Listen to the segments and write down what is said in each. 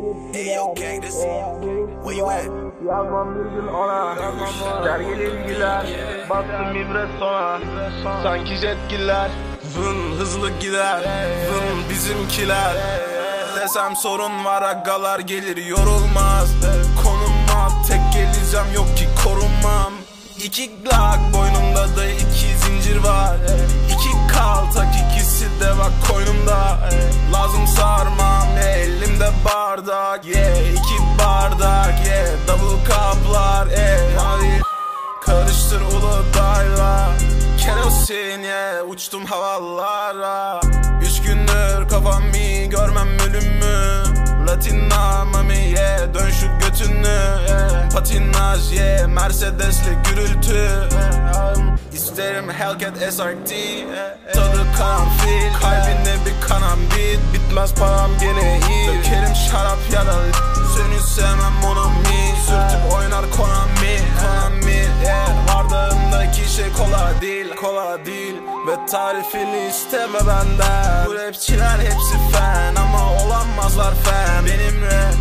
Hey yo gang, this where you at? Yazmam bir gün ona, dergili ilgiler, bastım ibret sona, sanki jetgiller, vın hızlı gider, vın bizimkiler. Desem sorun var, agalar gelir yorulmaz, konumma tek geleceğim yok ki korunmam. İki glak boynumda da iki zincir var, iki kaltak ikisi de bak koynumda. Lazım sarmam elimde bardak, iki bardak, double kaplar, hadi karıştır Uludağ'la kerosin, uçtum havalara. 3 gündür kafam iyi, görmem ölümü. Latina mami, dön şu götünü, patinaj, Mercedes'li gürültü. İsterim Hellcat SRT, tadı karanfil, kalbinde bir kanambit. Bitmez param gene iyi, dökerim şarap yaralı. Seni sevmem monami, sürtüp oynar Konami. Vardığımdaki şey kola değil ve tarifini isteme benden. Bu rapçiler hepsi fan ama olamazlar fan. Benimle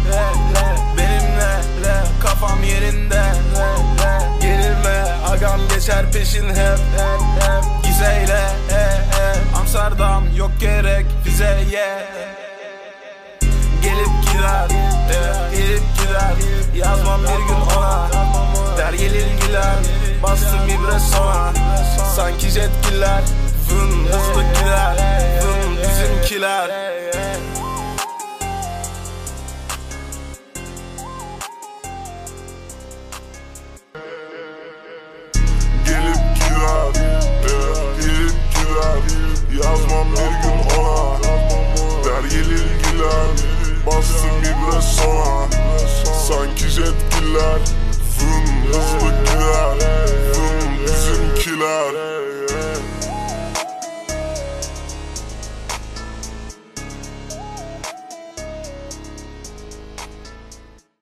kafam yerinde, gerilme agam geçer peşin hep. Gizeyle Amsterdam yok gerek bize, gelip gider, yazmam bir gün ona, dergeli ilgiler, bastım ibret sona, sanki jetgiller, vın hızlı gider, vın bizimkiler.